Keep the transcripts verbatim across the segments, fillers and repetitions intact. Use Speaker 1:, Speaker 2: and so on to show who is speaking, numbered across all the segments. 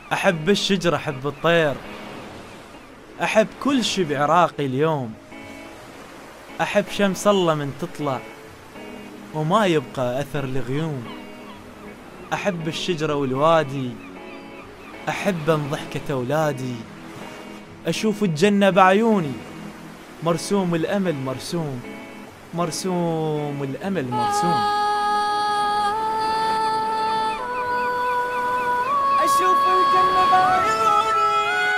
Speaker 1: أحب الشجر أحب الطير، أحب كل شي بعراقي اليوم. أحب شمس الله من تطلع وما يبقى أثر لغيوم. أحب الشجرة والوادي، أحب أن ضحكة أولادي. أشوف الجنة بعيوني، مرسوم الأمل مرسوم، مرسوم الأمل مرسوم.
Speaker 2: أشوف الجنة بعيوني.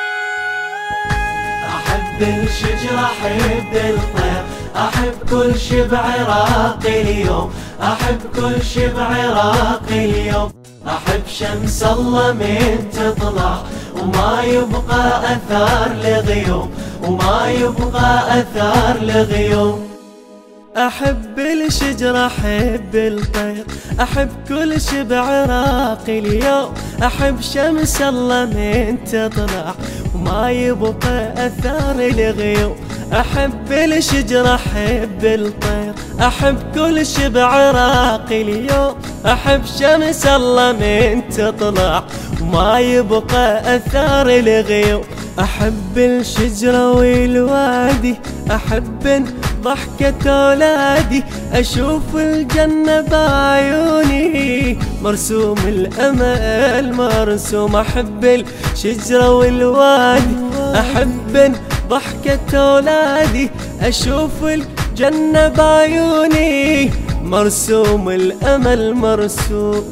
Speaker 3: أحب الشجرة أحب الطير، أحب كل شي بعراقي اليوم. أحب كل شي بعراقي اليوم. أحب شمس الله من تطلع وما يبقى أثار لغيوم، وما يبقى أثار لغيوم.
Speaker 2: أحب الشجرة أحب الطير، أحب كل شي بعراقي اليوم. أحب شمس الله من تطلع وما يبقى أثار لغيوم. أحب الشجرة أحب الطير، أحب كل شي بعراقي اليوم. أحب شمس الله من تطلع وما يبقى أثار لغيوم. أحب الشجرة والوادي، أحب ضحكة أولادي. أشوف الجنة بعيوني، مرسوم الأمل مرسوم. أحب الشجرة والوادي، أحب ضحكة أولادي. أشوف الجنة بعيوني، مرسوم الأمل مرسوم.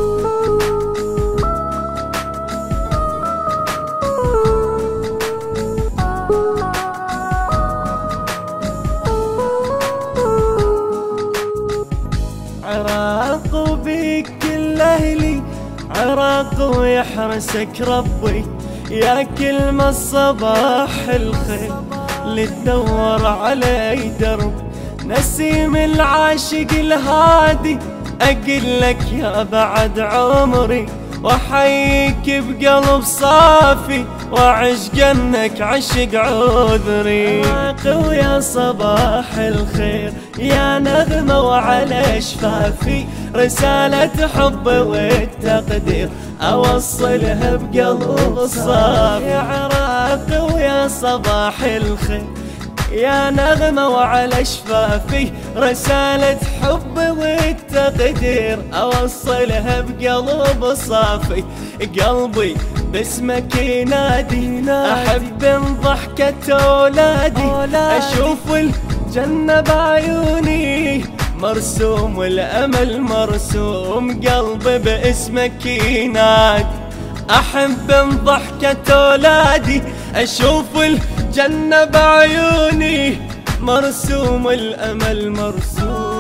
Speaker 2: عراق وبيك كل أهلي، عراق ويحرسك ربي. يا كلمة الصباح الخير اللي تدور علي درب. نسيم العاشق الهادي، أقول لك يا بعد عمري وأحييك بقلب صافي، وأعشق انك عشق عذري. عراق ويا صباح الخير يا نغمة وعلى شفافي، رسالة حب والتقدير أوصلها بقلب صافي. يا عراق ويا صباح الخير يا نغمة وعلى شفافي، رسالة حب والتقدير أوصلها بقلب صافي. قلبي باسمك ينادي، أحب من ضحكة أولادي. أشوف الجنة بعيوني، مرسوم الأمل مرسوم. قلبي باسمك ينادي، أحب من ضحكة أولادي. أشوف الجنة بعيوني، مرسوم الأمل مرسوم.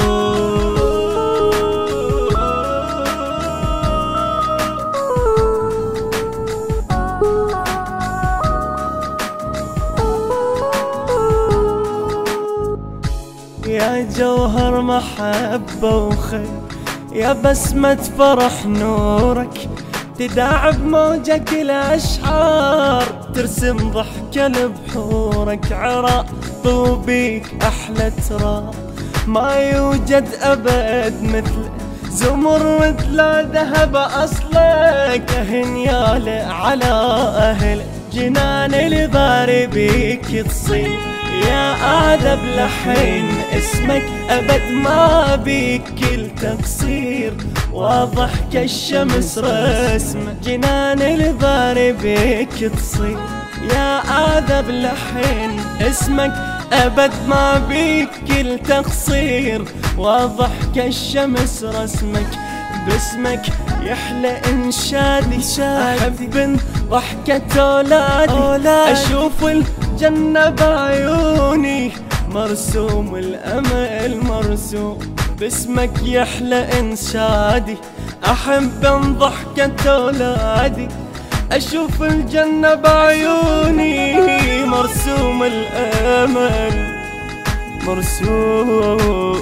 Speaker 2: يا جوهر محبة وخير، يا بسمة فرح نورك. تداعب موجك الأشعار، ترسم ضحكة لبحورك. عراق طوبيك أحلى تراب، ما يوجد أبد مثله. زمرد لا ذهب أصلك، هنيالي على أهلك. جنان الباري بيك تصير، يا آدب لحين اسمك أبد ما بيك كل تقصير. واضح كالشمس رسمك، جنان الباري بيك تصير. يا آدب لحين اسمك أبد ما بيك كل تقصير. واضح كالشمس رسمك، باسمك يحلى إنشادي. أحب ضحكة أولادي، أشوف الجنة بعيوني، مرسوم الأمل مرسوم. باسمك يحلى إنشادي، أحب ضحكة أولادي. أشوف الجنة بعيوني، مرسوم الأمل مرسوم.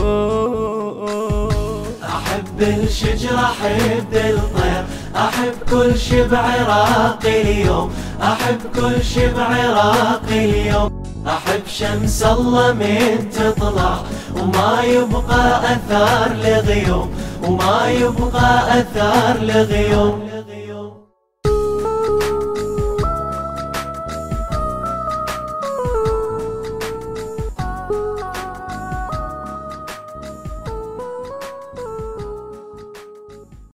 Speaker 3: أحب الشجرة أحب الطير، أحب كل شي بعراقي اليوم. أحب كل شي بعراقي اليوم. أحب شمس الله من تطلع وما يبقى أثار لغيوم، وما يبقى أثار لغيوم.